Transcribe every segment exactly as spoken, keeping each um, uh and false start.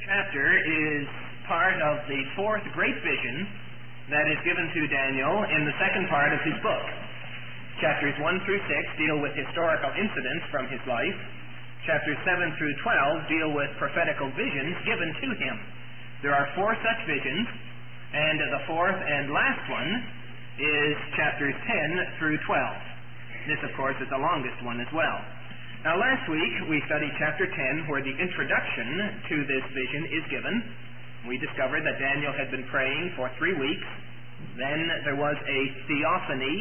chapter is part of the fourth great vision that is given to Daniel in the second part of his book. Chapters one through six deal with historical incidents from his life. Chapters seven through twelve deal with prophetical visions given to him. There are four such visions, and the fourth and last one is chapters ten through twelve. This, of course, is the longest one as well. Now, last week we studied chapter ten, where the introduction to this vision is given. We discovered that Daniel had been praying for three weeks. Then there was a theophany,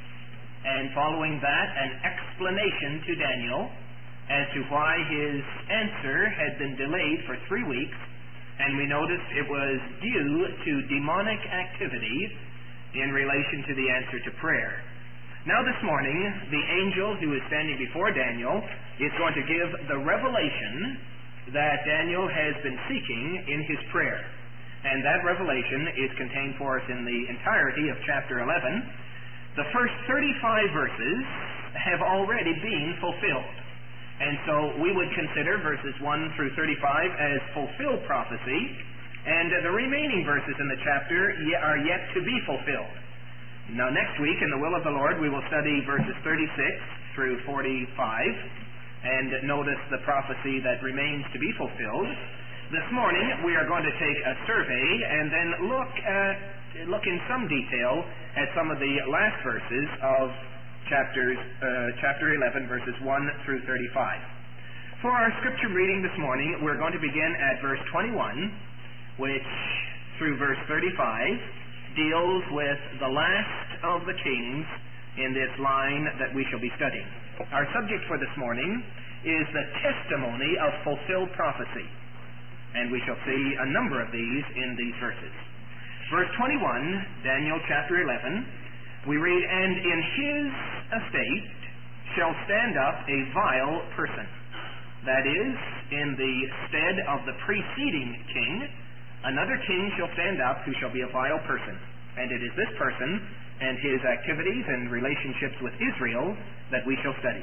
and following that, an explanation to Daniel as to why his answer had been delayed for three weeks. And we noticed it was due to demonic activity in relation to the answer to prayer. Now this morning, the angel who is standing before Daniel is going to give the revelation that Daniel has been seeking in his prayer. And that revelation is contained for us in the entirety of chapter eleven. The first thirty-five verses have already been fulfilled. And so we would consider verses one through thirty-five as fulfilled prophecy, and the remaining verses in the chapter are yet to be fulfilled. Now next week, in the will of the Lord, we will study verses thirty-six through forty-five and notice the prophecy that remains to be fulfilled. This morning, we are going to take a survey and then look at look in some detail at some of the last verses of chapters uh, chapter eleven, verses one through thirty-five. For our scripture reading this morning, we're going to begin at verse twenty-one, which through verse thirty-five deals with the last of the kings in this line that we shall be studying. Our subject for this morning is the testimony of fulfilled prophecy, and we shall see a number of these in these verses. Verse twenty-one, Daniel chapter eleven, we read, "And in his estate shall stand up a vile person, that is, in the stead of the preceding king, another king shall stand up who shall be a vile person. And it is this person and his activities and relationships with Israel that we shall study.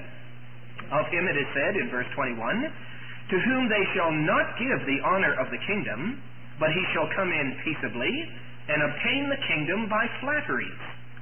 Of him it is said in verse twenty-one, to whom they shall not give the honor of the kingdom, but he shall come in peaceably and obtain the kingdom by flatteries.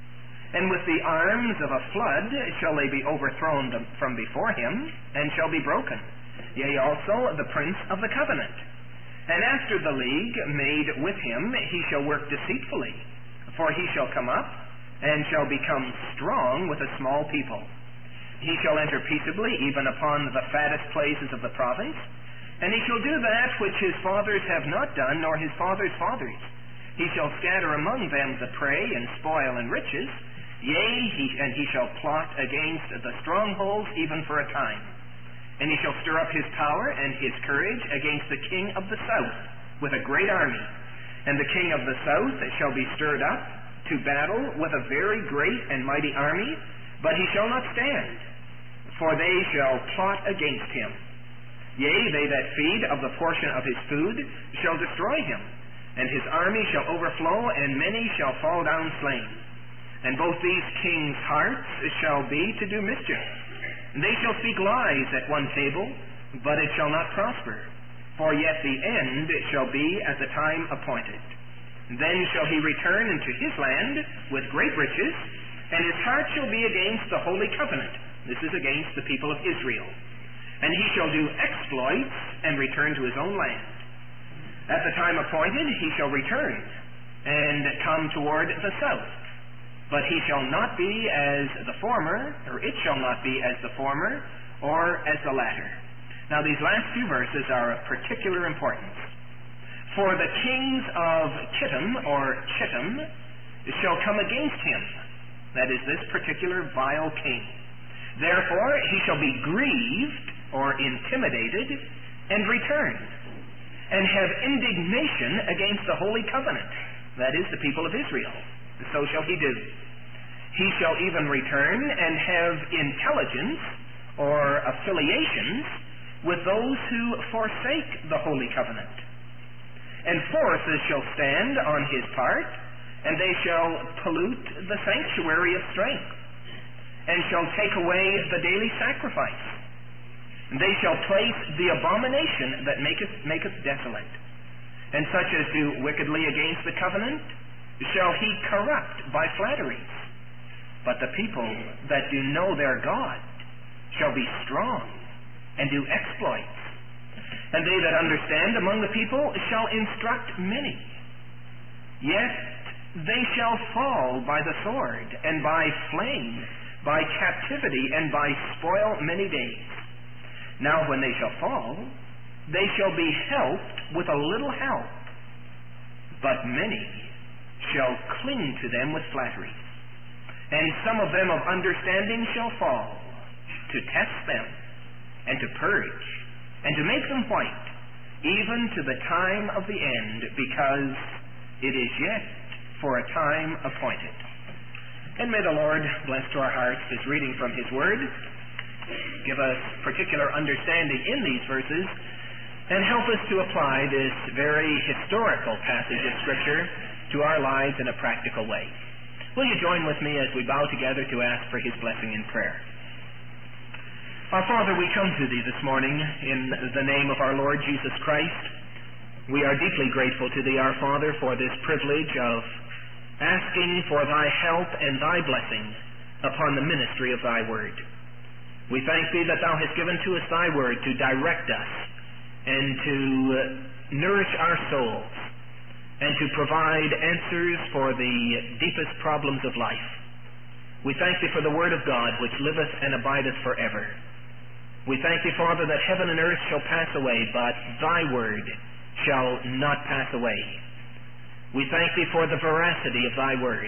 And with the arms of a flood shall they be overthrown from before him, and shall be broken. Yea, also the prince of the covenant. And after the league made with him, he shall work deceitfully, for he shall come up, and shall become strong with a small people. He shall enter peaceably, even upon the fattest places of the province, and he shall do that which his fathers have not done, nor his fathers' fathers. He shall scatter among them the prey, and spoil and riches, yea, he, and he shall plot against the strongholds even for a time. And he shall stir up his power and his courage against the king of the south with a great army. And the king of the south shall be stirred up to battle with a very great and mighty army, but he shall not stand, for they shall plot against him. Yea, they that feed of the portion of his food shall destroy him, and his army shall overflow, and many shall fall down slain. And both these kings' hearts shall be to do mischief. They shall speak lies at one table, but it shall not prosper. For yet the end shall be at the time appointed. Then shall he return into his land with great riches, and his heart shall be against the holy covenant. This is against the people of Israel. And he shall do exploits and return to his own land. At the time appointed he shall return and come toward the south. But he shall not be as the former, or it shall not be as the former, or as the latter." Now these last few verses are of particular importance. "For the kings of Kittim, or Chittim, shall come against him," that is, this particular vile king. "Therefore he shall be grieved," or intimidated, "and return, and have indignation against the holy covenant," that is, the people of Israel. So shall he do. "He shall even return and have intelligence," or affiliations, "with those who forsake the holy covenant. And forces shall stand on his part, and they shall pollute the sanctuary of strength, and shall take away the daily sacrifice. And they shall place the abomination that maketh, maketh desolate, And such as do wickedly against the covenant shall he corrupt by flatteries. But the people that do know their God shall be strong and do exploits. And they that understand among the people shall instruct many. Yet they shall fall by the sword, and by flame, by captivity, and by spoil many days. Now when they shall fall, they shall be helped with a little help, but many shall cling to them with flatteries. And some of them of understanding shall fall, to test them, and to purge, and to make them white, even to the time of the end, because it is yet for a time appointed. And may the Lord bless to our hearts this reading from His Word, give us particular understanding in these verses, and help us to apply this very historical passage of Scripture to our lives in a practical way. Will you join with me as we bow together to ask for His blessing in prayer? Our Father, we come to Thee this morning in the name of our Lord Jesus Christ. We are deeply grateful to Thee, our Father, for this privilege of asking for Thy help and Thy blessing upon the ministry of Thy Word. We thank Thee that Thou hast given to us Thy Word to direct us and to nourish our souls and to provide answers for the deepest problems of life. We thank Thee for the Word of God, which liveth and abideth forever. We thank Thee, Father, that heaven and earth shall pass away, but Thy Word shall not pass away. We thank Thee for the veracity of Thy Word.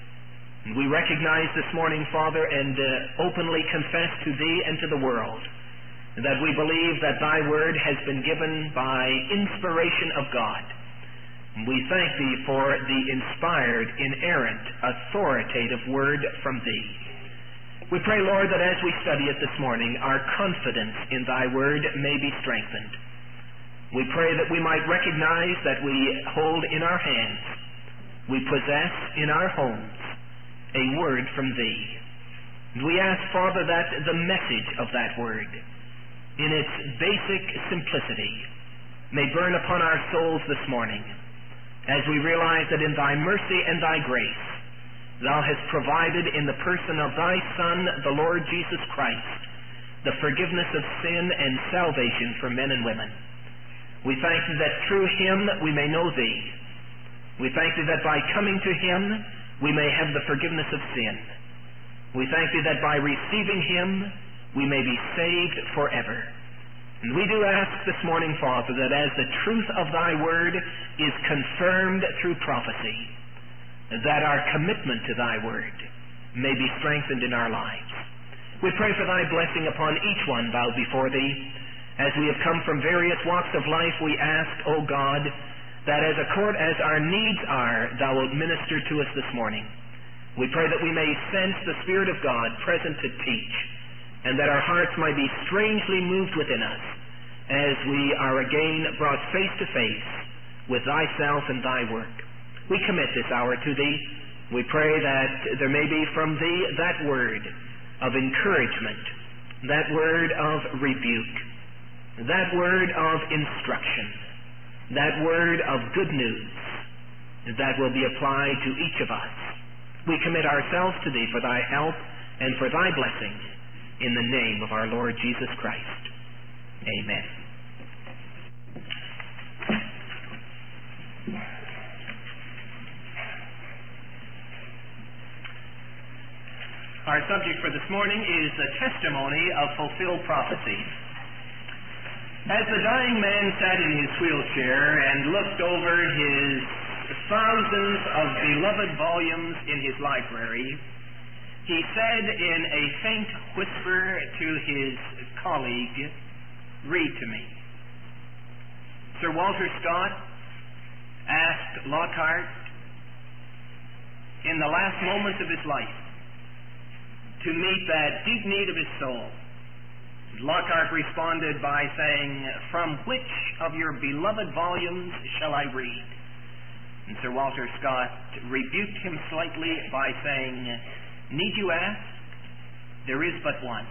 And we recognize this morning, Father, and uh, openly confess to Thee and to the world that we believe that Thy Word has been given by inspiration of God. We thank Thee for the inspired, inerrant, authoritative Word from Thee. We pray, Lord, that as we study it this morning, our confidence in Thy Word may be strengthened. We pray that we might recognize that we hold in our hands, we possess in our homes, a Word from Thee. And we ask, Father, that the message of that Word, in its basic simplicity, may burn upon our souls this morning, as we realize that in Thy mercy and Thy grace, Thou hast provided in the person of Thy Son, the Lord Jesus Christ, the forgiveness of sin and salvation for men and women. We thank Thee that through Him we may know Thee. We thank Thee that by coming to Him we may have the forgiveness of sin. We thank Thee that by receiving Him we may be saved forever. And we do ask this morning, Father, that as the truth of Thy Word is confirmed through prophecy, that our commitment to Thy Word may be strengthened in our lives. We pray for Thy blessing upon each one bowed before Thee. As we have come from various walks of life, we ask, O God, that as accord as our needs are, Thou wilt minister to us this morning. We pray that we may sense the Spirit of God present to teach, and that our hearts might be strangely moved within us as we are again brought face to face with Thyself and Thy work. We commit this hour to Thee. We pray that there may be from Thee that word of encouragement, that word of rebuke, that word of instruction, that word of good news that will be applied to each of us. We commit ourselves to Thee for Thy help and for Thy blessing in the name of our Lord Jesus Christ. Amen. Our subject for this morning is the testimony of fulfilled prophecy. As the dying man sat in his wheelchair and looked over his thousands of beloved volumes in his library, he said in a faint whisper to his colleague, "Read to me." Sir Walter Scott asked Lockhart in the last moments of his life to meet that deep need of his soul. Lockhart responded by saying, "From which of your beloved volumes shall I read?" And Sir Walter Scott rebuked him slightly by saying, "Need you ask? There is but one."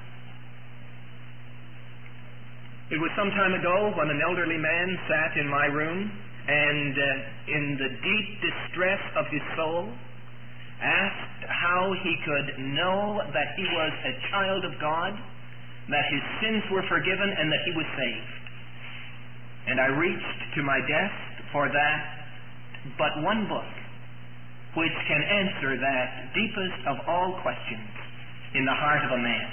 It was some time ago when an elderly man sat in my room and uh, in the deep distress of his soul, asked how he could know that he was a child of God, that his sins were forgiven, and that he was saved. And I reached to my desk for that but one book which can answer that deepest of all questions in the heart of a man.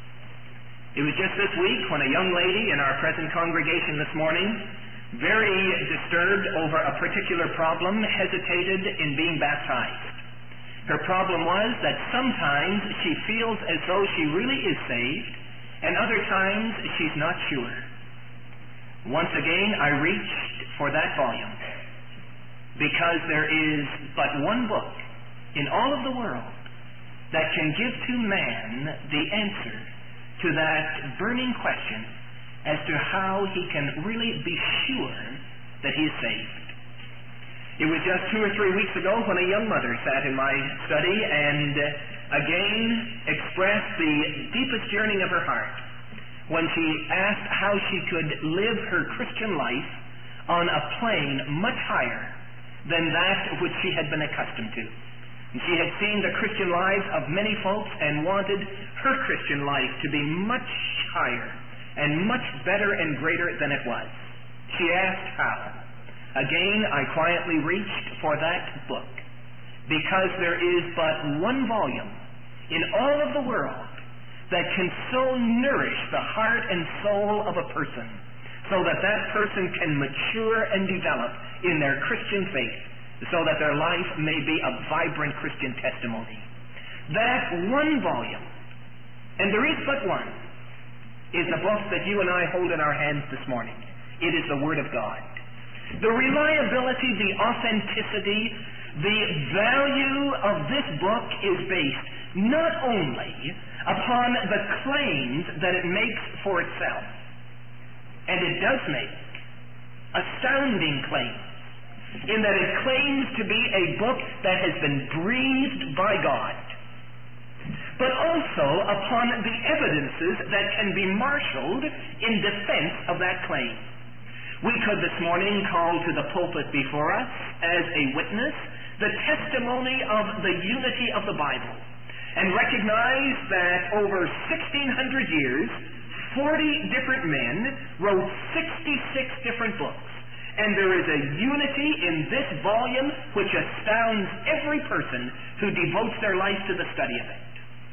It was just this week when a young lady in our present congregation this morning, very disturbed over a particular problem, hesitated in being baptized. Her problem was that sometimes she feels as though she really is saved, and other times she's not sure. Once again, I reached for that volume, because there is but one book in all of the world that can give to man the answer to that burning question as to how he can really be sure that he is saved. It was just two or three weeks ago when a young mother sat in my study and uh, again expressed the deepest yearning of her heart when she asked how she could live her Christian life on a plane much higher than that which she had been accustomed to. And she had seen the Christian lives of many folks and wanted her Christian life to be much higher and much better and greater than it was. She asked how. Again, I quietly reached for that book, because there is but one volume in all of the world that can so nourish the heart and soul of a person so that that person can mature and develop in their Christian faith, so that their life may be a vibrant Christian testimony. That one volume, and there is but one, is the book that you and I hold in our hands this morning. It is the Word of God. The reliability, the authenticity, the value of this book is based not only upon the claims that it makes for itself, and it does make astounding claims, in that it claims to be a book that has been breathed by God, but also upon the evidences that can be marshaled in defense of that claim. We could this morning call to the pulpit before us as a witness the testimony of the unity of the Bible, and recognize that over sixteen hundred years, forty different men wrote sixty-six different books. And there is a unity in this volume which astounds every person who devotes their life to the study of it.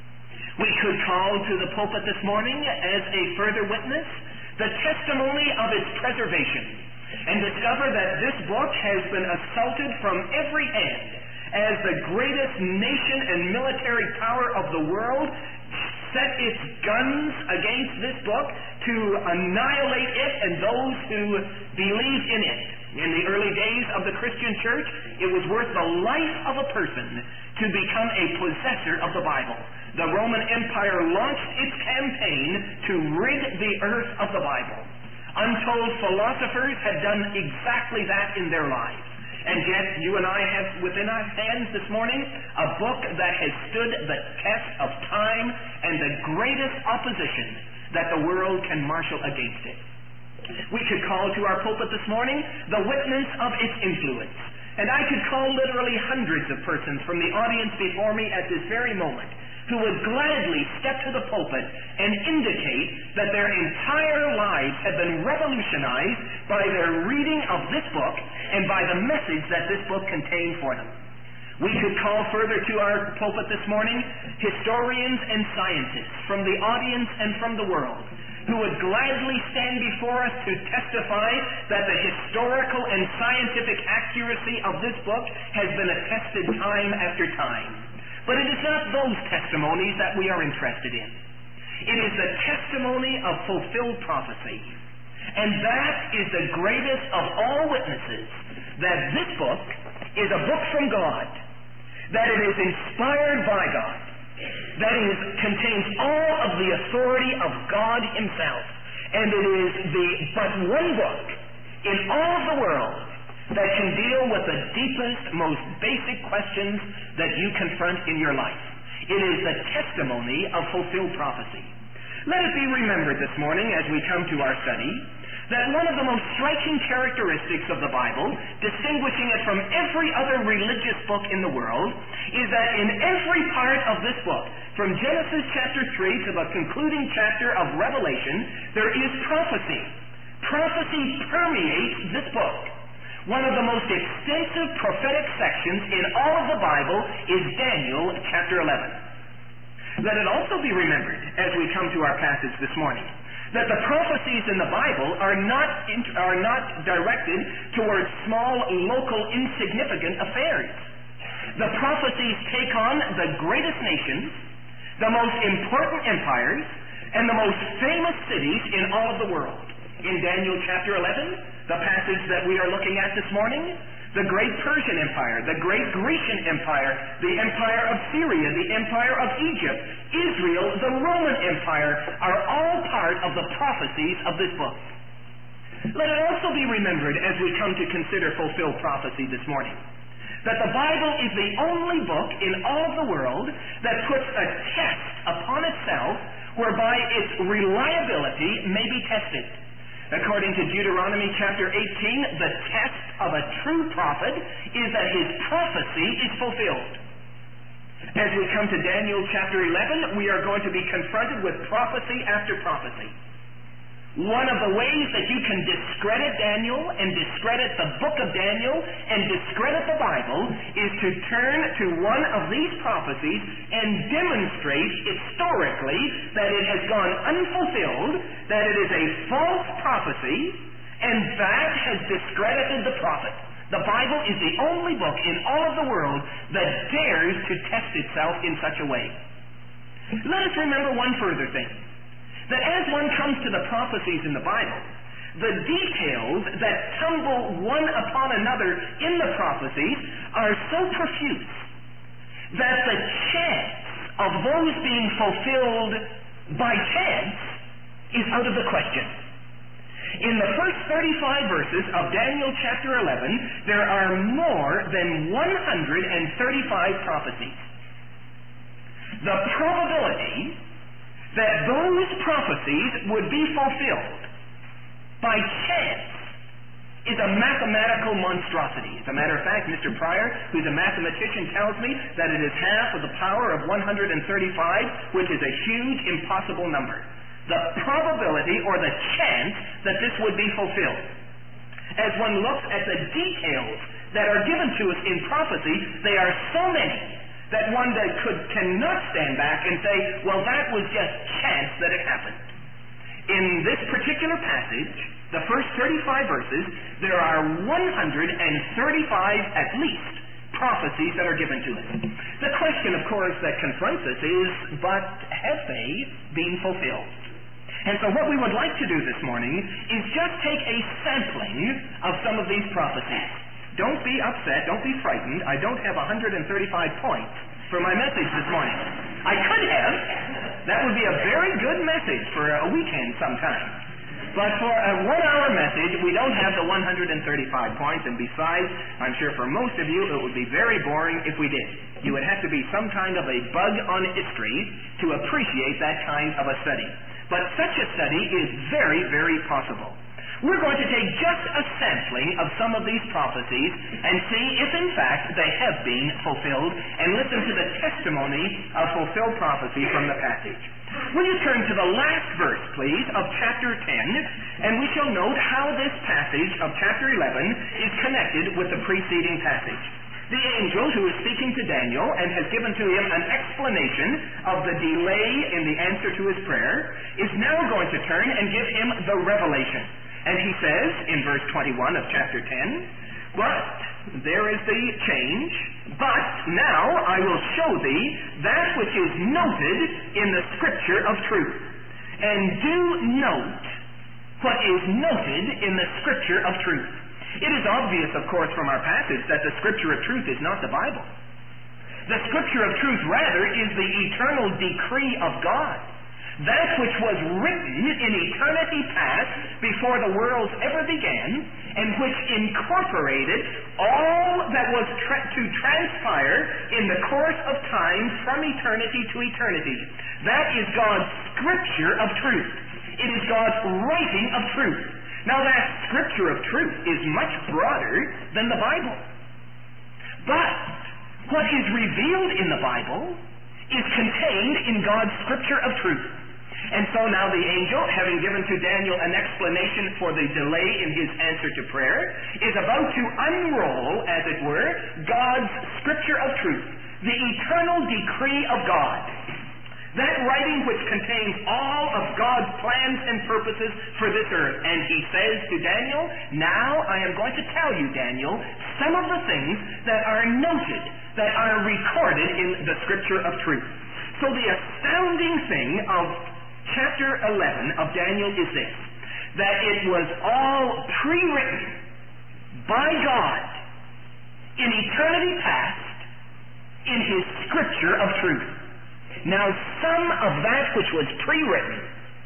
We could call to the pulpit this morning as a further witness the testimony of its preservation, and discover that this book has been assaulted from every end as the greatest nation and military power of the world set its guns against this book to annihilate it and those who believe in it. In the early days of the Christian church, it was worth the life of a person to become a possessor of the Bible. The Roman Empire launched its campaign to rid the earth of the Bible. Untold philosophers had done exactly that in their lives. And yet, you and I have within our hands this morning a book that has stood the test of time and the greatest opposition that the world can marshal against it. We could call to our pulpit this morning the witness of its influence. And I could call literally hundreds of persons from the audience before me at this very moment who would gladly step to the pulpit and indicate that their entire lives have been revolutionized by their reading of this book and by the message that this book contained for them. We could call further to our pulpit this morning historians and scientists from the audience and from the world who would gladly stand before us to testify that the historical and scientific accuracy of this book has been attested time after time. But it is not those testimonies that we are interested in. It is the testimony of fulfilled prophecy. And that is the greatest of all witnesses, that this book is a book from God, that it is inspired by God, that it contains all of the authority of God Himself, and it is the but one book in all of the world that can deal with the deepest, most basic questions that you confront in your life. It is the testimony of fulfilled prophecy. Let it be remembered this morning as we come to our study that one of the most striking characteristics of the Bible, distinguishing it from every other religious book in the world, is that in every part of this book, from Genesis chapter three to the concluding chapter of Revelation, there is prophecy. Prophecy permeates this book. One of the most extensive prophetic sections in all of the Bible is Daniel chapter eleven. Let it also be remembered, as we come to our passage this morning, that the prophecies in the Bible are not int- are not directed towards small, local, insignificant affairs. The prophecies take on the greatest nations, the most important empires, and the most famous cities in all of the world. In Daniel chapter eleven, the passage that we are looking at this morning, the great Persian Empire, the great Grecian Empire, the Empire of Syria, the Empire of Egypt, Israel, the Roman Empire, are all part of the prophecies of this book. Let it also be remembered as we come to consider fulfilled prophecy this morning, that the Bible is the only book in all of the world that puts a test upon itself whereby its reliability may be tested. According to Deuteronomy chapter eighteen, the test of a true prophet is that his prophecy is fulfilled. As we come to Daniel chapter eleven, we are going to be confronted with prophecy after prophecy. One of the ways that you can discredit Daniel and discredit the book of Daniel and discredit the Bible is to turn to one of these prophecies and demonstrate historically that it has gone unfulfilled, that it is a false prophecy, and that has discredited the prophet. The Bible is the only book in all of the world that dares to test itself in such a way. Let us remember one further thing, that as one comes to the prophecies in the Bible, the details that tumble one upon another in the prophecies are so profuse that the chance of those being fulfilled by chance is out of the question. In the first thirty-five verses of Daniel chapter eleven, there are more than one hundred thirty-five prophecies. The probability that those prophecies would be fulfilled by chance is a mathematical monstrosity. As a matter of fact, Mister Pryor, who's a mathematician, tells me that it is half of the power of one hundred thirty-five, which is a huge, impossible number. The probability or the chance that this would be fulfilled. As one looks at the details that are given to us in prophecy, they are so many that one that could cannot stand back and say, well, that was just chance that it happened. In this particular passage, the first thirty-five verses, there are one hundred thirty-five at least prophecies that are given to us. The question, of course, that confronts us is, but have they been fulfilled? And so what we would like to do this morning is just take a sampling of some of these prophecies. Don't be upset, don't be frightened. I don't have one hundred thirty-five points for my message this morning. I could have. That would be a very good message for a weekend sometime. But for a one-hour message, we don't have the one hundred thirty-five points, and besides, I'm sure for most of you it would be very boring if we did. You would have to be some kind of a bug on history to appreciate that kind of a study. But such a study is very, very possible. We're going to take just a sampling of some of these prophecies and see if in fact they have been fulfilled, and listen to the testimony of fulfilled prophecy from the passage. Will you turn to the last verse, please, of chapter ten, and we shall note how this passage of chapter eleven is connected with the preceding passage. The angel who is speaking to Daniel and has given to him an explanation of the delay in the answer to his prayer is now going to turn and give him the revelation. And he says in verse twenty-one of chapter ten, but there is the change, but now I will show thee that which is noted in the scripture of truth. And do note what is noted in the scripture of truth. It is obvious, of course, from our passage that the scripture of truth is not the Bible. The scripture of truth, rather, is the eternal decree of God. That which was written in eternity past before the worlds ever began, and which incorporated all that was tra- to transpire in the course of time from eternity to eternity. That is God's scripture of truth. It is God's writing of truth. Now that scripture of truth is much broader than the Bible. But what is revealed in the Bible is contained in God's scripture of truth. And so now the angel, having given to Daniel an explanation for the delay in his answer to prayer, is about to unroll, as it were, God's scripture of truth, the eternal decree of God. That writing which contains all of God's plans and purposes for this earth. And he says to Daniel, now I am going to tell you, Daniel, some of the things that are noted, that are recorded in the scripture of truth. So the astounding thing of chapter eleven of Daniel is this, that it was all pre-written by God in eternity past in his scripture of truth. Now some of that which was pre-written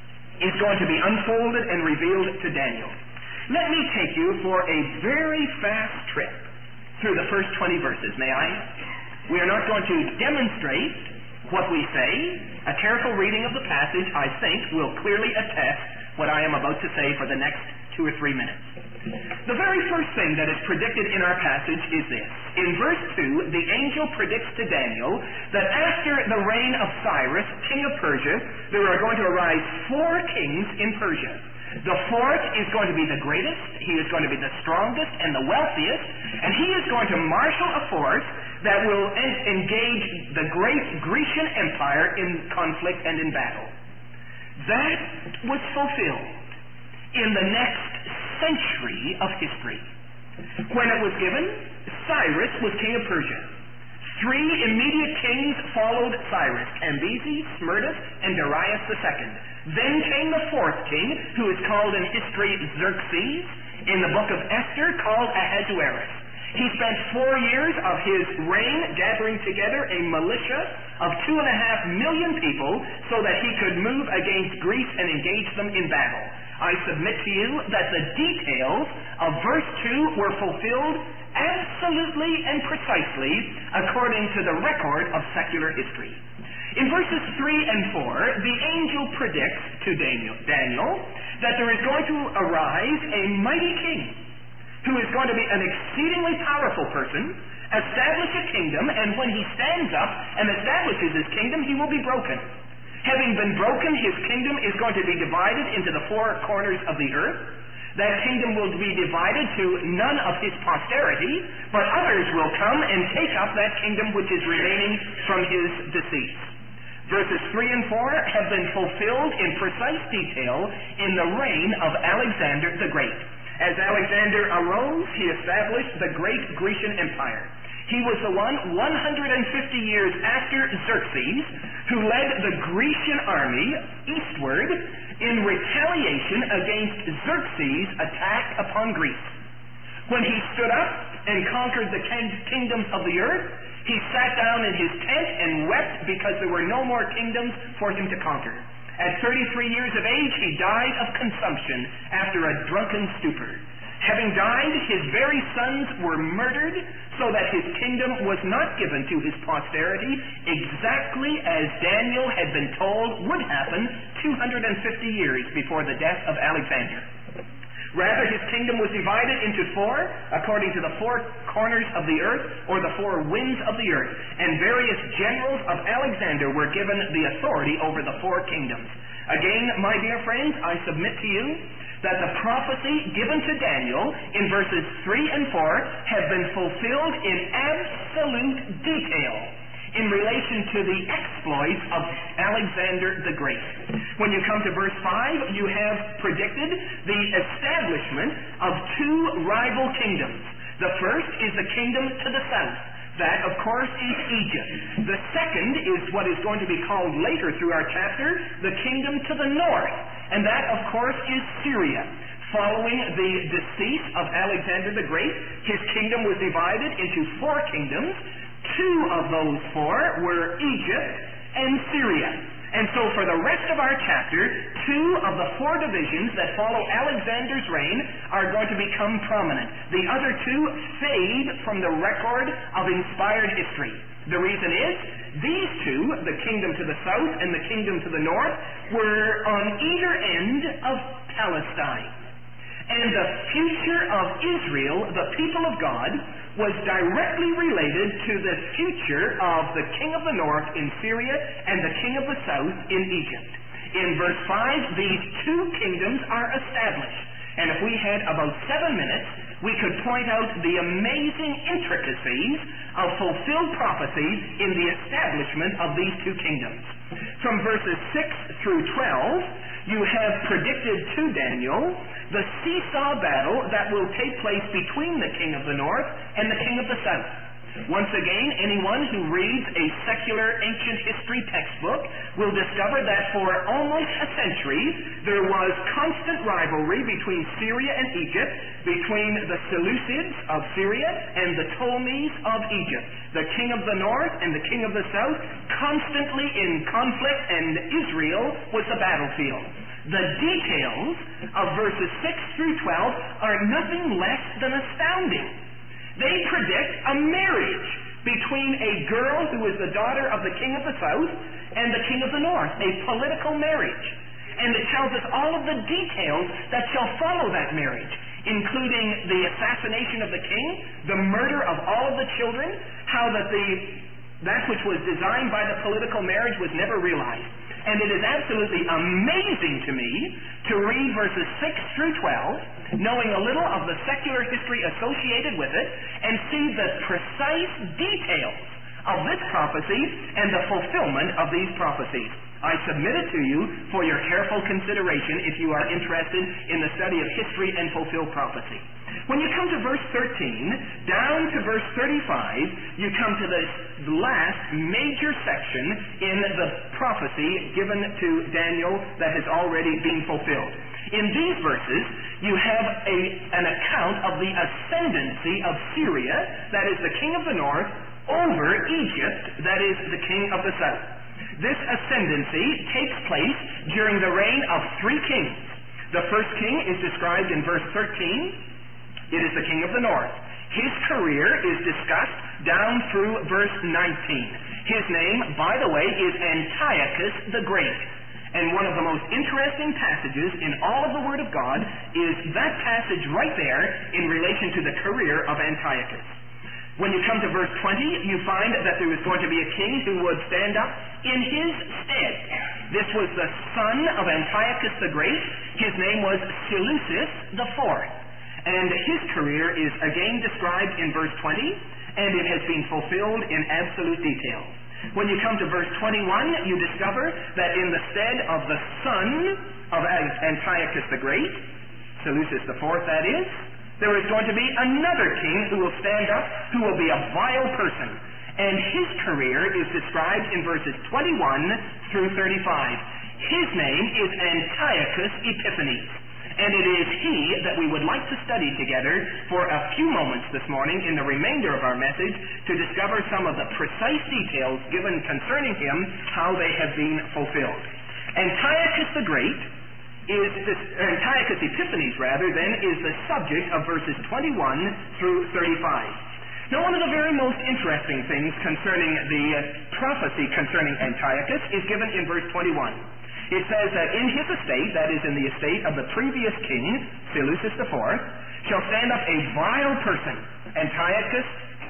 is going to be unfolded and revealed to Daniel. Let me take you for a very fast trip through the first twenty verses, may I? We are not going to demonstrate what we say. A careful reading of the passage, I think, will clearly attest what I am about to say for the next two or three minutes. The very first thing that is predicted in our passage is this. In verse two, the angel predicts to Daniel that after the reign of Cyrus, king of Persia, there are going to arise four kings in Persia. The fourth is going to be the greatest, he is going to be the strongest and the wealthiest, and he is going to marshal a force that will en- engage the great Grecian Empire in conflict and in battle. That was fulfilled in the next century of history. When it was given, Cyrus was king of Persia. Three immediate kings followed Cyrus, Cambyses, Smerdis, and Darius the Second. Then came the fourth king, who is called in history Xerxes, in the book of Esther called Ahasuerus. He spent four years of his reign gathering together a militia of two and a half million people so that he could move against Greece and engage them in battle. I submit to you that the details of verse two were fulfilled absolutely and precisely according to the record of secular history. In verses three and four, the angel predicts to Daniel, Daniel that there is going to arise a mighty king who is going to be an exceedingly powerful person, establish a kingdom, and when he stands up and establishes his kingdom, he will be broken. Having been broken, his kingdom is going to be divided into the four corners of the earth. That kingdom will be divided to none of his posterity, but others will come and take up that kingdom which is remaining from his decease. Verses three and four have been fulfilled in precise detail in the reign of Alexander the Great. As Alexander arose, he established the great Grecian Empire. He was the one, one hundred fifty years after Xerxes, who led the Grecian army eastward in retaliation against Xerxes' attack upon Greece. When he stood up and conquered the kingdoms of the earth, he sat down in his tent and wept because there were no more kingdoms for him to conquer. At thirty-three years of age, he died of consumption after a drunken stupor. Having died, his very sons were murdered so that his kingdom was not given to his posterity exactly as Daniel had been told would happen two hundred fifty years before the death of Alexander. Rather, his kingdom was divided into four, according to the four corners of the earth, or the four winds of the earth, and various generals of Alexander were given the authority over the four kingdoms. Again, my dear friends, I submit to you that the prophecy given to Daniel in verses three and four have been fulfilled in absolute detail in relation to the exploits of Alexander the Great. When you come to verse five, you have predicted the establishment of two rival kingdoms. The first is the kingdom to the south. That, of course, is Egypt. The second is what is going to be called later through our chapter, the kingdom to the north. And that, of course, is Syria. Following the decease of Alexander the Great, his kingdom was divided into four kingdoms. Two of those four were Egypt and Syria. And so for the rest of our chapter, two of the four divisions that follow Alexander's reign are going to become prominent. The other two fade from the record of inspired history. The reason is, these two, the kingdom to the south and the kingdom to the north, were on either end of Palestine. And the future of Israel, the people of God, was directly related to the future of the king of the north in Syria and the king of the south in Egypt. In verse five, these two kingdoms are established. And if we had about seven minutes, we could point out the amazing intricacies of fulfilled prophecies in the establishment of these two kingdoms. From verses six through twelve, you have predicted to Daniel the seesaw battle that will take place between the king of the north and the king of the south. Once again, anyone who reads a secular ancient history textbook will discover that for almost a century there was constant rivalry between Syria and Egypt, between the Seleucids of Syria and the Ptolemies of Egypt. The king of the north and the king of the south constantly in conflict, and Israel was the battlefield. The details of verses six through twelve are nothing less than astounding. They predict a marriage between a girl who is the daughter of the king of the south and the king of the north, a political marriage. And it tells us all of the details that shall follow that marriage, including the assassination of the king, the murder of all of the children, how that the that which was designed by the political marriage was never realized. And it is absolutely amazing to me to read verses six through twelve, knowing a little of the secular history associated with it, and see the precise details of this prophecy and the fulfillment of these prophecies. I submit it to you for your careful consideration if you are interested in the study of history and fulfilled prophecy. When you come to verse thirteen, down to verse thirty-five, you come to this last major section in the prophecy given to Daniel that has already been fulfilled. In these verses, you have a, an account of the ascendancy of Syria, that is the king of the north, over Egypt, that is the king of the south. This ascendancy takes place during the reign of three kings. The first king is described in verse thirteen. It is the king of the north. His career is discussed down through verse nineteen. His name, by the way, is Antiochus the Great. And one of the most interesting passages in all of the Word of God is that passage right there in relation to the career of Antiochus. When you come to verse twenty, you find that there was going to be a king who would stand up in his stead. This was the son of Antiochus the Great. His name was Seleucus the Fourth. And his career is again described in verse twenty, and it has been fulfilled in absolute detail. When you come to verse twenty-one, you discover that in the stead of the son of Antiochus the Great, Seleucus the Fourth that is, there is going to be another king who will stand up, who will be a vile person. And his career is described in verses twenty-one through thirty-five. His name is Antiochus Epiphanes. And it is he that we would like to study together for a few moments this morning in the remainder of our message to discover some of the precise details given concerning him, how they have been fulfilled. Antiochus the Great is this, Antiochus Epiphanes rather then is the subject of verses twenty-one through thirty-five. Now, one of the very most interesting things concerning the uh, prophecy concerning Antiochus is given in verse twenty-one. It says that in his estate, that is in the estate of the previous king, Seleucus the Fourth, shall stand up a vile person. Antiochus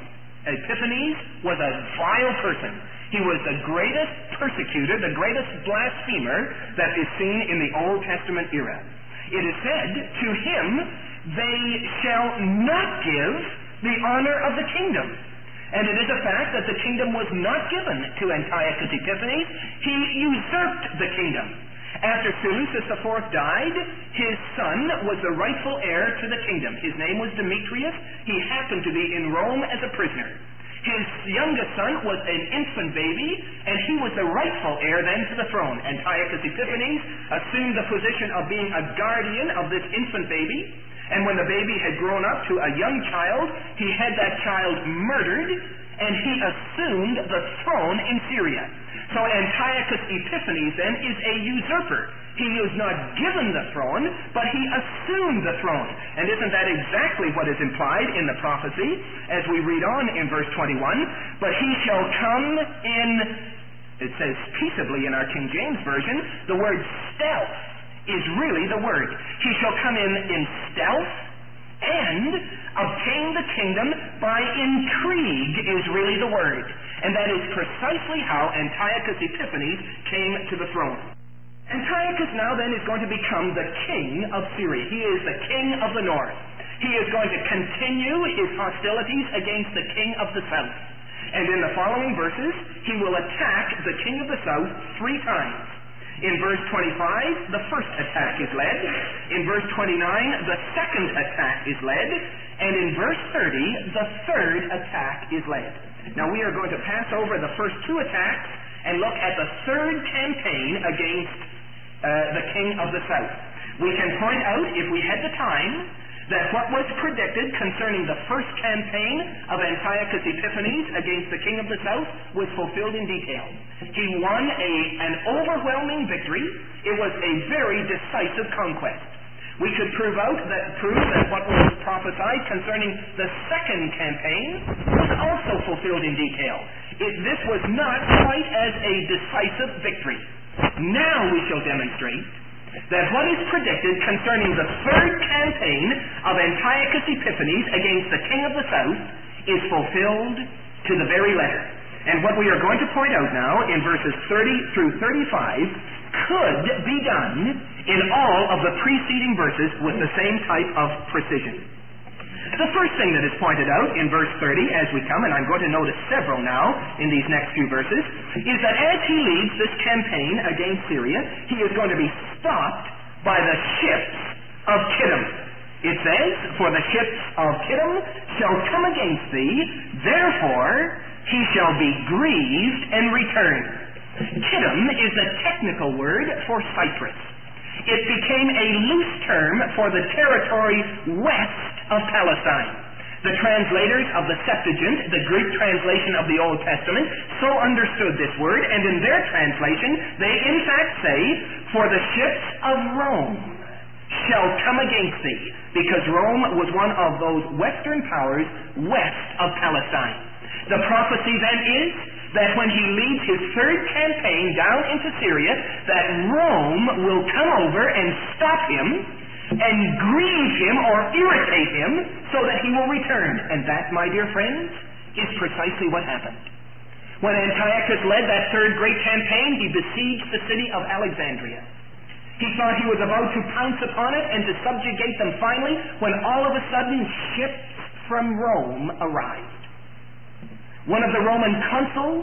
Epiphanes was a vile person. He was the greatest persecutor, the greatest blasphemer that is seen in the Old Testament era. It is said, to him they shall not give the honor of the kingdom. And it is a fact that the kingdom was not given to Antiochus Epiphanes. He usurped the kingdom. After Seleucus the Fourth died, his son was the rightful heir to the kingdom. His name was Demetrius. He happened to be in Rome as a prisoner. His youngest son was an infant baby, and he was the rightful heir then to the throne. Antiochus Epiphanes assumed the position of being a guardian of this infant baby. And when the baby had grown up to a young child, he had that child murdered, and he assumed the throne in Syria. So Antiochus Epiphanes then is a usurper. He was not given the throne, but he assumed the throne. And isn't that exactly what is implied in the prophecy as we read on in verse twenty-one? But he shall come in, it says peaceably in our King James Version, the word stealth is really the word. He shall come in in stealth and obtain the kingdom by intrigue is really the word. And that is precisely how Antiochus Epiphanes came to the throne. Antiochus now then is going to become the king of Syria. He is the king of the north. He is going to continue his hostilities against the king of the south. And in the following verses, he will attack the king of the south three times. In verse twenty-five, the first attack is led. In verse twenty-nine, the second attack is led. And in verse thirty, the third attack is led. Now we are going to pass over the first two attacks and look at the third campaign against uh, the king of the south. We can point out, if we had the time, that what was predicted concerning the first campaign of Antiochus Epiphanes against the king of the south was fulfilled in detail. He won a, an overwhelming victory. It was a very decisive conquest. We could prove out that prove that what was prophesied concerning the second campaign was also fulfilled in detail. It, this was not quite as a decisive victory. Now we shall demonstrate that what is predicted concerning the third campaign of Antiochus Epiphanes against the king of the south is fulfilled to the very letter. And what we are going to point out now in verses thirty through thirty-five could be done in all of the preceding verses with the same type of precision. The first thing that is pointed out in verse thirty as we come, and I'm going to notice several now in these next few verses, is that as he leads this campaign against Syria, he is going to be stopped by the ships of Kittim. It says, "For the ships of Kittim shall come against thee, therefore he shall be grieved and return." Kittim is the technical word for Cyprus. It became a loose term for the territory west of Palestine. The translators of the Septuagint, the Greek translation of the Old Testament, so understood this word, and in their translation, they in fact say, "For the ships of Rome shall come against thee," because Rome was one of those western powers west of Palestine. The prophecy then is that when he leads his third campaign down into Syria, that Rome will come over and stop him and grieve him or irritate him so that he will return. And that, my dear friends, is precisely what happened. When Antiochus led that third great campaign, he besieged the city of Alexandria. He thought he was about to pounce upon it and to subjugate them finally, when all of a sudden ships from Rome arrived. One of the Roman consuls,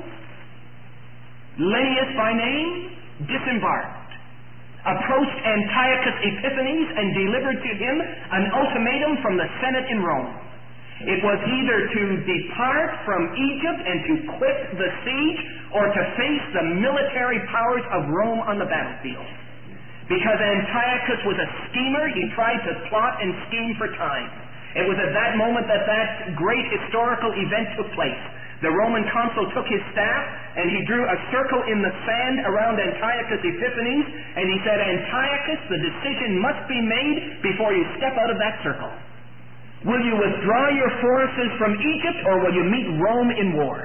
Lennius by name, disembarked, approached Antiochus Epiphanes and delivered to him an ultimatum from the Senate in Rome. It was either to depart from Egypt and to quit the siege, or to face the military powers of Rome on the battlefield. Because Antiochus was a schemer, he tried to plot and scheme for time. It was at that moment that that great historical event took place. The Roman consul took his staff and he drew a circle in the sand around Antiochus Epiphanes, and he said, "Antiochus, the decision must be made before you step out of that circle. Will you withdraw your forces from Egypt, or will you meet Rome in war?"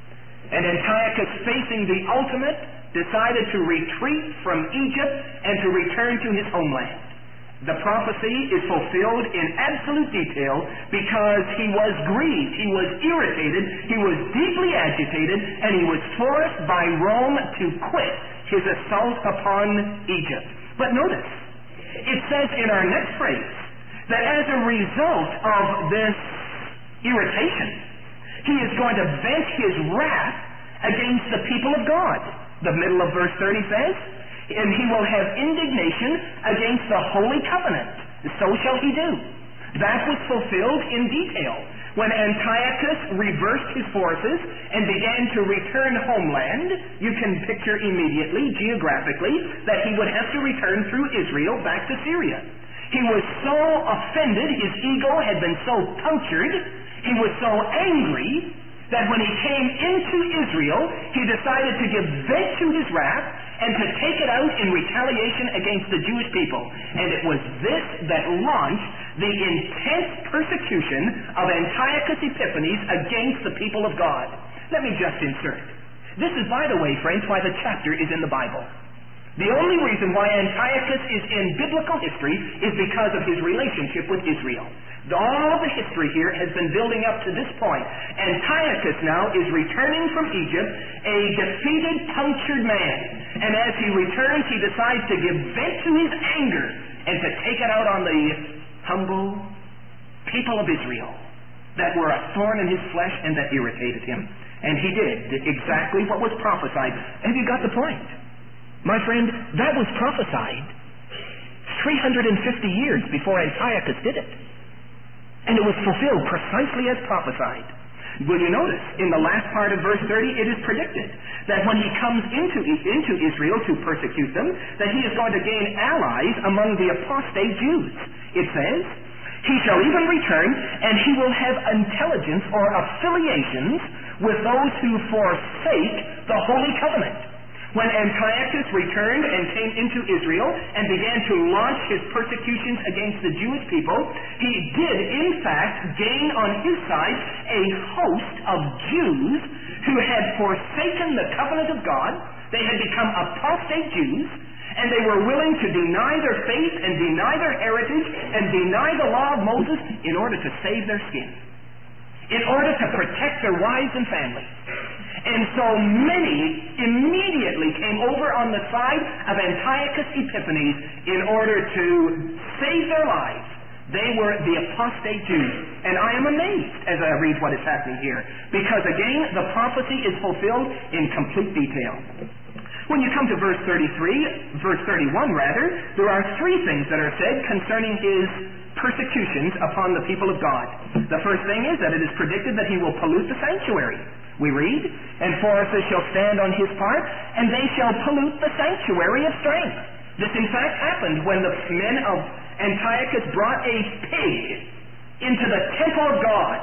And Antiochus, facing the ultimate, decided to retreat from Egypt and to return to his homeland. The prophecy is fulfilled in absolute detail because he was grieved, he was irritated, he was deeply agitated, and he was forced by Rome to quit his assault upon Egypt. But notice, it says in our next phrase that as a result of this irritation, he is going to vent his wrath against the people of God. The middle of verse thirty says, "And he will have indignation against the holy covenant. So shall he do." That was fulfilled in detail when Antiochus reversed his forces and began to return homeland. You can picture immediately, geographically, that he would have to return through Israel back to Syria. He was so offended, his ego had been so punctured, he was so angry that when he came into Israel, he decided to give vent to his wrath and to take it out in retaliation against the Jewish people. And it was this that launched the intense persecution of Antiochus Epiphanes against the people of God. Let me just insert. This is, by the way, friends, why the chapter is in the Bible. The only reason why Antiochus is in biblical history is because of his relationship with Israel. All of the history here has been building up to this point. Antiochus now is returning from Egypt, a defeated, punctured man. And as he returns, he decides to give vent to his anger and to take it out on the humble people of Israel that were a thorn in his flesh and that irritated him. And he did exactly what was prophesied. Have you got the point? My friend, that was prophesied three hundred fifty years before Antiochus did it. And it was fulfilled precisely as prophesied. Will you notice, in the last part of verse thirty, it is predicted that when he comes into, into Israel to persecute them, that he is going to gain allies among the apostate Jews. It says, he shall even return, and he will have intelligence or affiliations with those who forsake the holy covenant. When Antiochus returned and came into Israel and began to launch his persecutions against the Jewish people, he did, in fact, gain on his side a host of Jews who had forsaken the covenant of God. They had become apostate Jews, and they were willing to deny their faith and deny their heritage and deny the law of Moses in order to save their skin, in order to protect their wives and families. And so many immediately came over on the side of Antiochus Epiphanes in order to save their lives. They were the apostate Jews. And I am amazed as I read what is happening here, because again, the prophecy is fulfilled in complete detail. When you come to verse thirty-three, verse thirty-one rather, there are three things that are said concerning his persecutions upon the people of God. The first thing is that it is predicted that he will pollute the sanctuary. We read, and foresters shall stand on his part, and they shall pollute the sanctuary of strength. This in fact happened when the men of Antiochus brought a pig into the temple of God.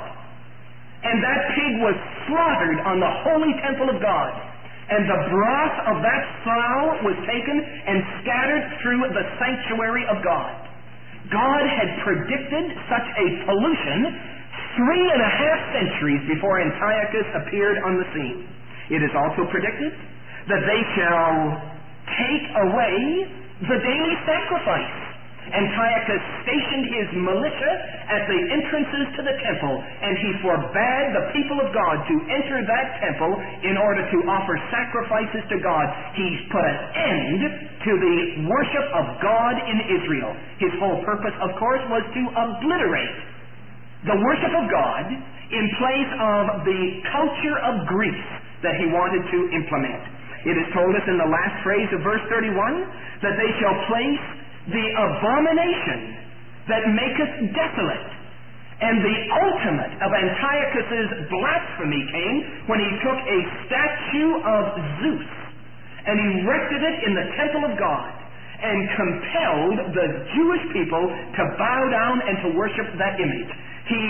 And that pig was slaughtered on the holy temple of God. And the broth of that sow was taken and scattered through the sanctuary of God. God had predicted such a pollution three and a half centuries before Antiochus appeared on the scene. It is also predicted that they shall take away the daily sacrifice. Antiochus stationed his militia at the entrances to the temple, and he forbade the people of God to enter that temple in order to offer sacrifices to God. He put an end to the worship of God in Israel. His whole purpose, of course, was to obliterate the worship of God in place of the culture of Greece that he wanted to implement. It is told us in the last phrase of verse thirty-one that they shall place the abomination that maketh desolate. And the ultimate of Antiochus's blasphemy came when he took a statue of Zeus and erected it in the temple of God and compelled the Jewish people to bow down and to worship that image. He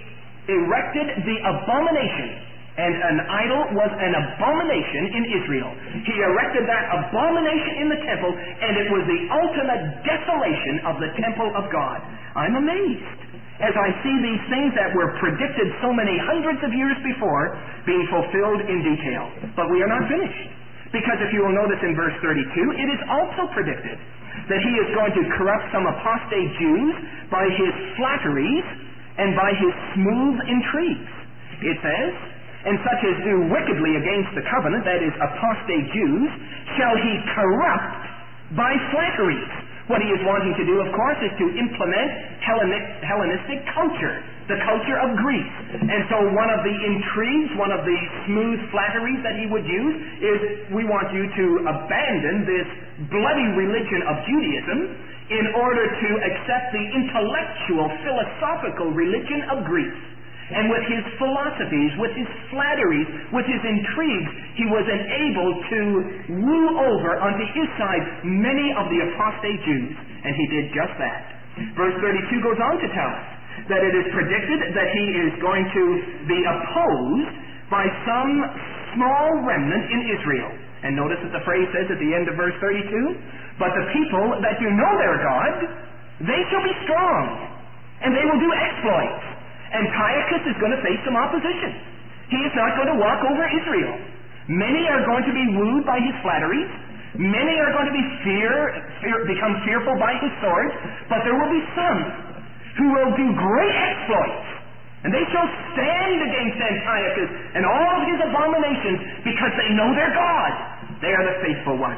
erected the abomination, and an idol was an abomination in Israel. He erected that abomination in the temple, and it was the ultimate desolation of the temple of God. I'm amazed as I see these things that were predicted so many hundreds of years before being fulfilled in detail. But we are not finished, because if you will notice in verse thirty-two, it is also predicted that he is going to corrupt some apostate Jews by his flatteries and by his smooth intrigues. It says, and such as do wickedly against the covenant, that is, apostate Jews, shall he corrupt by flatteries. What he is wanting to do, of course, is to implement Hellenistic culture, the culture of Greece. And so one of the intrigues, one of the smooth flatteries that he would use is, we want you to abandon this bloody religion of Judaism in order to accept the intellectual, philosophical religion of Greece. And with his philosophies, with his flatteries, with his intrigues, he was enabled to woo over onto his side many of the apostate Jews. And he did just that. Verse thirty-two goes on to tell us that it is predicted that he is going to be opposed by some small remnant in Israel. And notice that the phrase says at the end of verse thirty-two, but the people that do know their God, they shall be strong, and they will do exploits. Antiochus is going to face some opposition. He is not going to walk over Israel. Many are going to be wooed by his flatteries. Many are going to be fear, fear, become fearful by his sword, but there will be some who will do great exploits, and they shall stand against Antiochus and all of his abominations because they know their God. They are the faithful ones.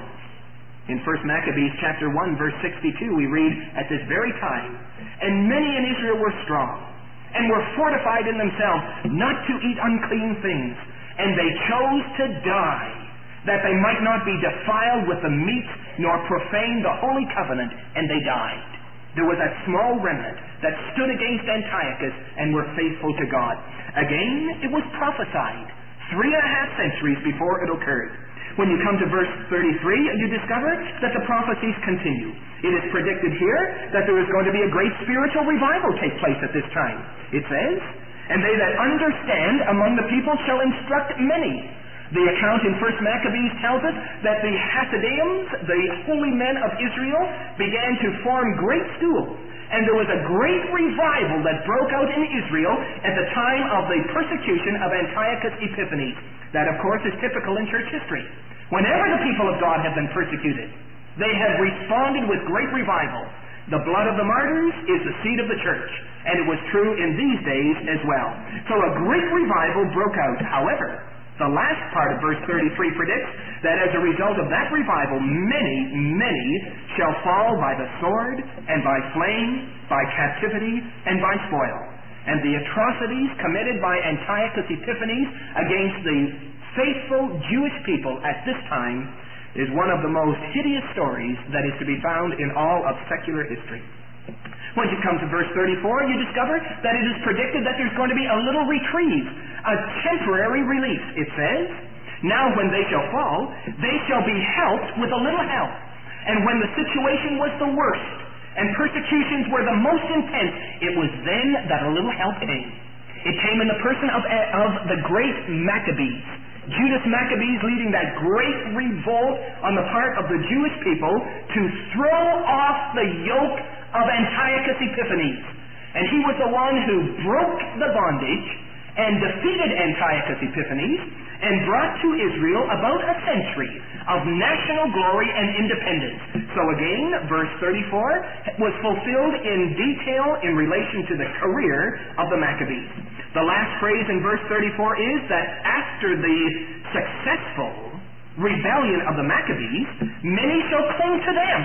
In First Maccabees chapter one, verse sixty-two, we read, "At this very time, and many in Israel were strong, and were fortified in themselves not to eat unclean things, and they chose to die, that they might not be defiled with the meat, nor profane the holy covenant, and they died." There was a small remnant that stood against Antiochus and were faithful to God. Again, it was prophesied three and a half centuries before it occurred. When you come to verse thirty-three, you discover that the prophecies continue. It is predicted here that there is going to be a great spiritual revival take place at this time. It says, "And they that understand among the people shall instruct many." The account in First Maccabees tells us that the Hasidims, the holy men of Israel, began to form great schools. And there was a great revival that broke out in Israel at the time of the persecution of Antiochus Epiphanes. That, of course, is typical in church history. Whenever the people of God have been persecuted, they have responded with great revival. The blood of the martyrs is the seed of the church, and it was true in these days as well. So a great revival broke out. However, the last part of verse thirty-three predicts that as a result of that revival, many, many shall fall by the sword, and by flame, by captivity, and by spoil. And the atrocities committed by Antiochus Epiphanes against the faithful Jewish people at this time is one of the most hideous stories that is to be found in all of secular history. When you come to verse thirty-four, you discover that it is predicted that there's going to be a little reprieve, a temporary relief. It says, "Now when they shall fall, they shall be helped with a little help. And when the situation was the worst, and persecutions were the most intense, it was then that a little help came. It came in the person of, of the great Maccabees. Judas Maccabees leading that great revolt on the part of the Jewish people to throw off the yoke of Antiochus Epiphanes. And he was the one who broke the bondage and defeated Antiochus Epiphanes and brought to Israel about a century of national glory and independence." So again, verse thirty-four was fulfilled in detail in relation to the career of the Maccabees. The last phrase in verse thirty-four is that after the successful rebellion of the Maccabees, many shall cling to them,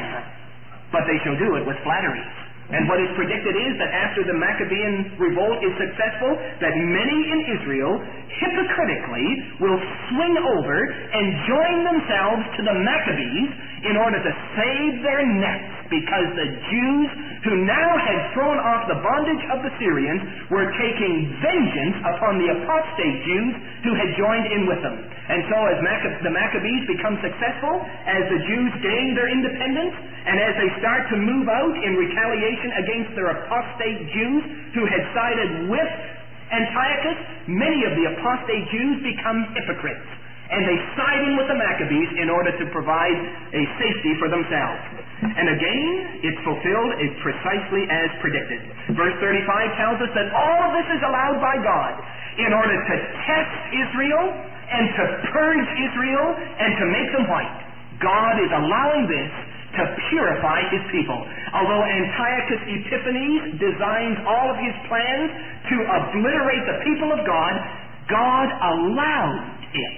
but they shall do it with flattery. And what is predicted is that after the Maccabean revolt is successful, that many in Israel hypocritically will swing over and join themselves to the Maccabees in order to save their necks, because the Jews who now had thrown off the bondage of the Syrians were taking vengeance upon the apostate Jews who had joined in with them. And so as Macca- the Maccabees become successful, as the Jews gain their independence, and as they start to move out in retaliation against their apostate Jews who had sided with Antiochus, many of the apostate Jews become hypocrites, and they side in with the Maccabees in order to provide a safety for themselves. And again, it's fulfilled as precisely as predicted. Verse thirty-five tells us that all of this is allowed by God in order to test Israel and to purge Israel and to make them white. God is allowing this to purify his people. Although Antiochus Epiphanes designs all of his plans to obliterate the people of God, God allowed it.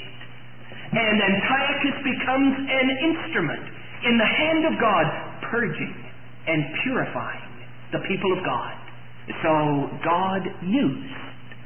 And Antiochus becomes an instrument in the hand of God, purging and purifying the people of God. So God used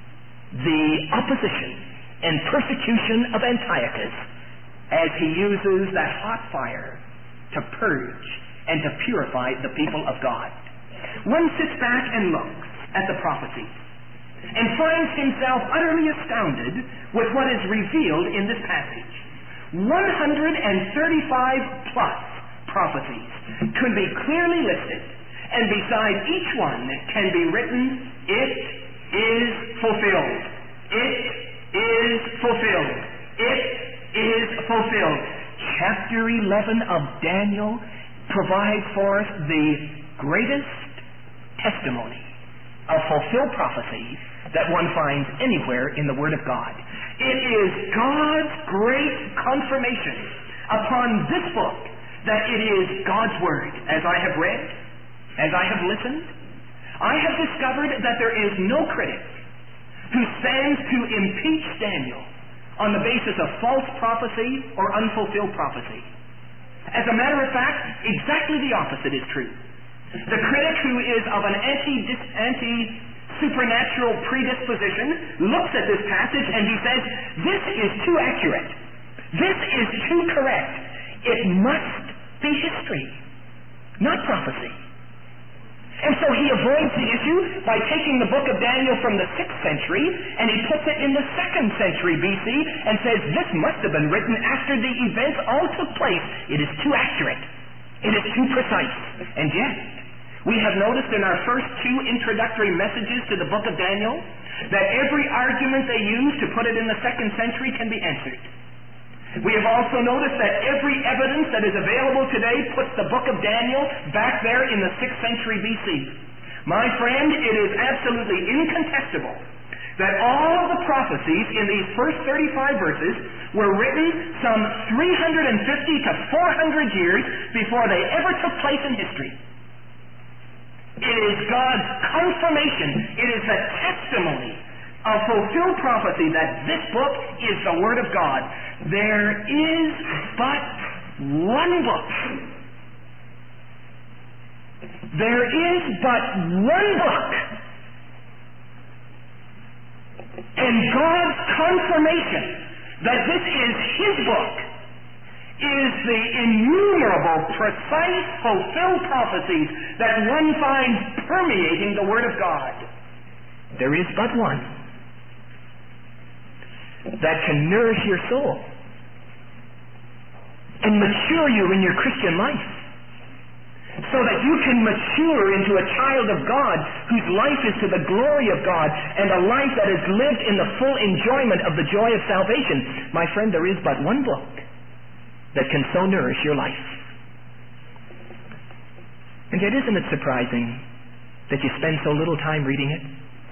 the opposition and persecution of Antiochus as he uses that hot fire to purge and to purify the people of God. One sits back and looks at the prophecies and finds himself utterly astounded with what is revealed in this passage. one hundred thirty-five plus prophecies could be clearly listed, and beside each one can be written, "It is fulfilled. It is fulfilled. It is fulfilled." Chapter eleven of Daniel provides for us the greatest testimony of fulfilled prophecy that one finds anywhere in the Word of God. It is God's great confirmation upon this book that it is God's Word. As I have read, as I have listened, I have discovered that there is no critic who stands to impeach Daniel on the basis of false prophecy or unfulfilled prophecy. As a matter of fact, exactly the opposite is true. The critic who is of an anti, anti-supernatural predisposition looks at this passage and he says, this is too accurate. This is too correct. It must be history, not prophecy. And so he avoids the issue by taking the book of Daniel from the sixth century and he puts it in the second century B C and says this must have been written after the events all took place. It is too accurate. It is too precise. And yet, we have noticed in our first two introductory messages to the book of Daniel that every argument they use to put it in the second century can be answered. We have also noticed that every evidence that is available today puts the book of Daniel back there in the sixth century B C. My friend, it is absolutely incontestable that all of the prophecies in these first thirty-five verses were written some three hundred fifty to four hundred years before they ever took place in history. It is God's confirmation. It is the testimony of fulfilled prophecy that this book is the Word of God. There is but one book. There is but one book. And God's confirmation that this is His book is the innumerable, precise, fulfilled prophecies that one finds permeating the Word of God. There is but one that can nourish your soul and mature you in your Christian life so that you can mature into a child of God whose life is to the glory of God and a life that is lived in the full enjoyment of the joy of salvation. My friend, there is but one book that can so nourish your life. And yet, isn't it surprising that you spend so little time reading it?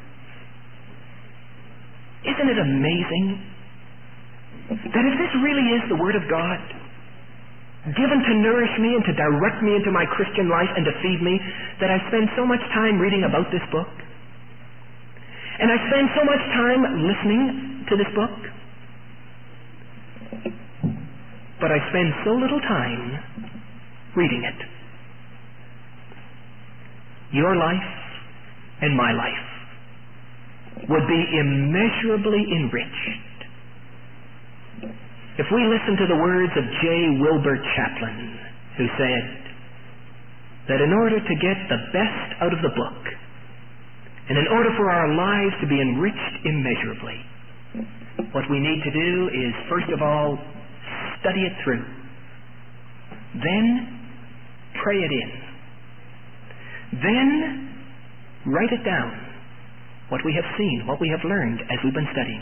Isn't it amazing that if this really is the Word of God, given to nourish me and to direct me into my Christian life and to feed me, that I spend so much time reading about this book? And I spend so much time listening to this book? But I spend so little time reading it. Your life and my life would be immeasurably enriched if we listen to the words of J. Wilbur Chaplin, who said that in order to get the best out of the book, and in order for our lives to be enriched immeasurably, what we need to do is, first of all, study it through. Then, pray it in. Then, write it down. What we have seen, what we have learned as we've been studying.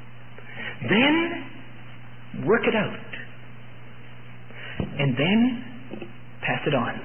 Then, work it out. And then, pass it on.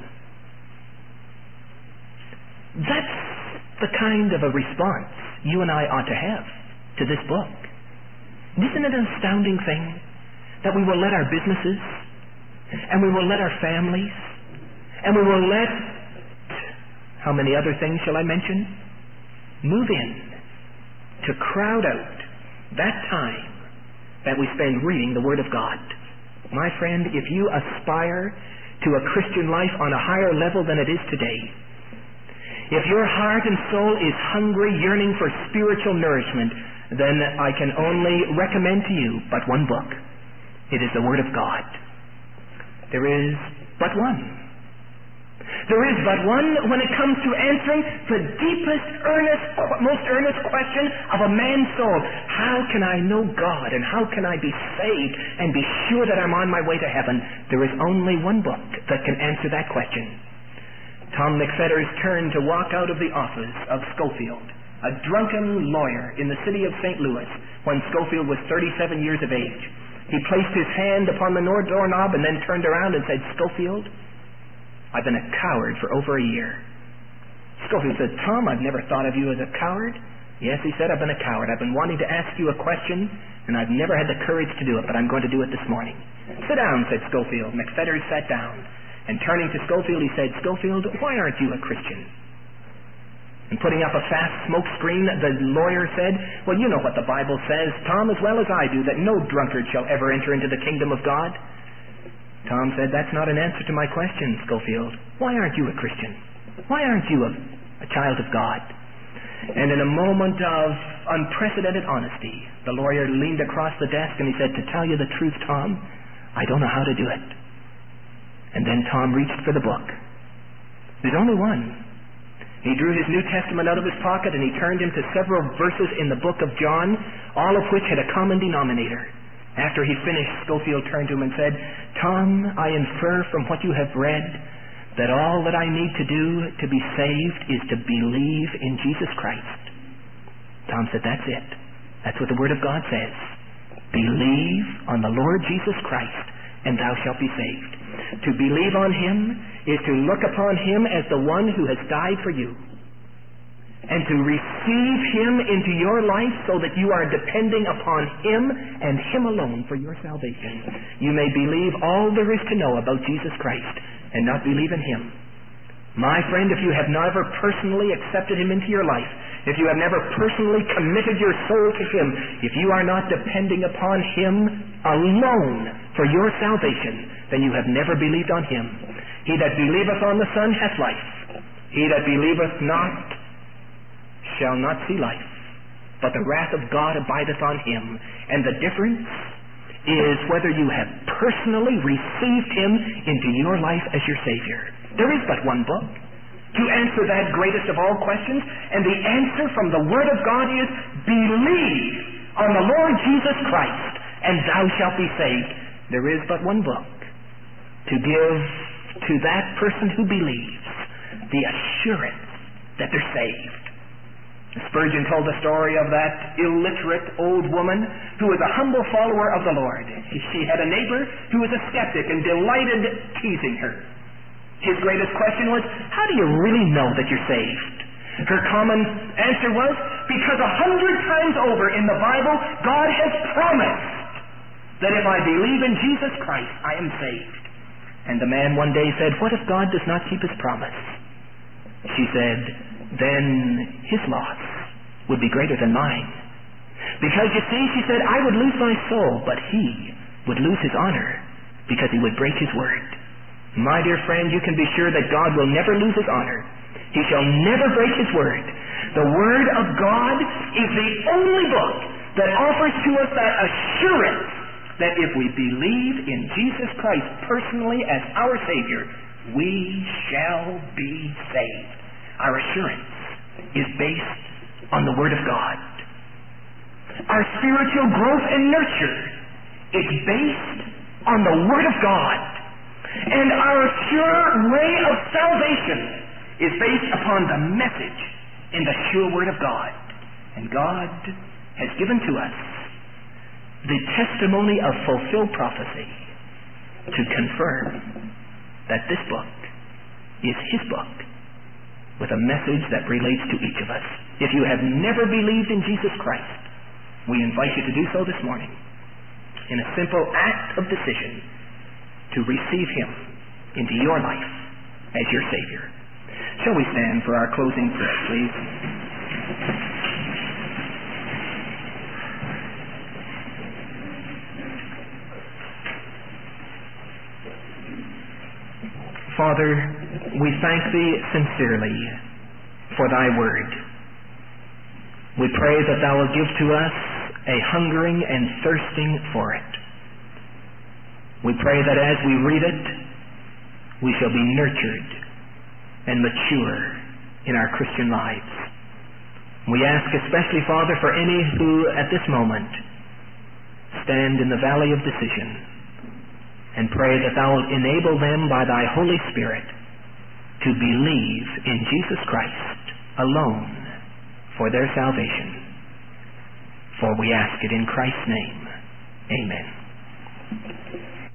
That's the kind of a response you and I ought to have to this book. Isn't it an astounding thing that we will let our businesses, and we will let our families, and we will let, how many other things shall I mention? Move in to crowd out that time that we spend reading the Word of God. My friend, if you aspire to a Christian life on a higher level than it is today, if your heart and soul is hungry, yearning for spiritual nourishment, then I can only recommend to you but one book. It is the Word of God. There is but one. There is but one when it comes to answering the deepest, earnest, most earnest question of a man's soul. How can I know God and how can I be saved and be sure that I'm on my way to heaven? There is only one book that can answer that question. Tom McFetters turned to walk out of the office of Schofield, a drunken lawyer in the city of Saint Louis, when Schofield was thirty-seven years of age. He placed his hand upon the doorknob and then turned around and said, "Schofield, I've been a coward for over a year." Schofield said, "Tom, I've never thought of you as a coward." "Yes," he said, "I've been a coward. I've been wanting to ask you a question and I've never had the courage to do it, but I'm going to do it this morning. Sit down, said Schofield. McFetters sat down, and turning to Schofield, he said, Schofield, why aren't you a Christian? And putting up a fast smoke screen, the lawyer said, well, you know what the Bible says, Tom, as well as I do, that no drunkard shall ever enter into the kingdom of God. Tom said, that's not an answer to my question, Schofield. Why aren't you a Christian? Why aren't you a, a child of God? And in a moment of unprecedented honesty, the lawyer leaned across the desk and he said, to tell you the truth, Tom, I don't know how to do it. And then Tom reached for the book. There's only one. He drew his New Testament out of his pocket and he turned him to several verses in the book of John, all of which had a common denominator. After he finished, Schofield turned to him and said, Tom, I infer from what you have read that all that I need to do to be saved is to believe in Jesus Christ. Tom said, that's it. That's what the Word of God says. Believe on the Lord Jesus Christ, and thou shalt be saved. To believe on Him is to look upon Him as the one who has died for you, and to receive Him into your life so that you are depending upon Him and Him alone for your salvation. You may believe all there is to know about Jesus Christ and not believe in Him. My friend, if you have never personally accepted Him into your life, if you have never personally committed your soul to Him, if you are not depending upon Him alone for your salvation, then you have never believed on Him. He that believeth on the Son hath life. He that believeth not shall not see life, but the wrath of God abideth on him. And the difference is whether you have personally received Him into your life as your Savior. There is but one book to answer that greatest of all questions, and the answer from the Word of God is, believe on the Lord Jesus Christ, and thou shalt be saved. There is but one book to give to that person who believes the assurance that they're saved. Spurgeon told the story of that illiterate old woman who was a humble follower of the Lord. She had a neighbor who was a skeptic and delighted teasing her. His greatest question was, how do you really know that you're saved? Her common answer was, because a hundred times over in the Bible, God has promised that if I believe in Jesus Christ, I am saved. And the man one day said, what if God does not keep His promise? She said, then His loss would be greater than mine. Because you see, she said, I would lose my soul, but He would lose His honor because He would break His word. My dear friend, you can be sure that God will never lose His honor. He shall never break His word. The Word of God is the only book that offers to us that assurance that if we believe in Jesus Christ personally as our Savior, we shall be saved. Our assurance is based on the Word of God. Our spiritual growth and nurture is based on the Word of God. And our sure way of salvation is based upon the message in the sure Word of God. And God has given to us the testimony of fulfilled prophecy to confirm that this book is His book with a message that relates to each of us. If you have never believed in Jesus Christ, we invite you to do so this morning in a simple act of decision to receive Him into your life as your Savior. Shall we stand for our closing prayer, please? Father, we thank Thee sincerely for Thy Word. We pray that Thou wilt give to us a hungering and thirsting for it. We pray that as we read it, we shall be nurtured and mature in our Christian lives. We ask especially, Father, for any who at this moment stand in the valley of decision, and pray that Thou wilt enable them by Thy Holy Spirit to believe in Jesus Christ alone for their salvation. For we ask it in Christ's name. Amen.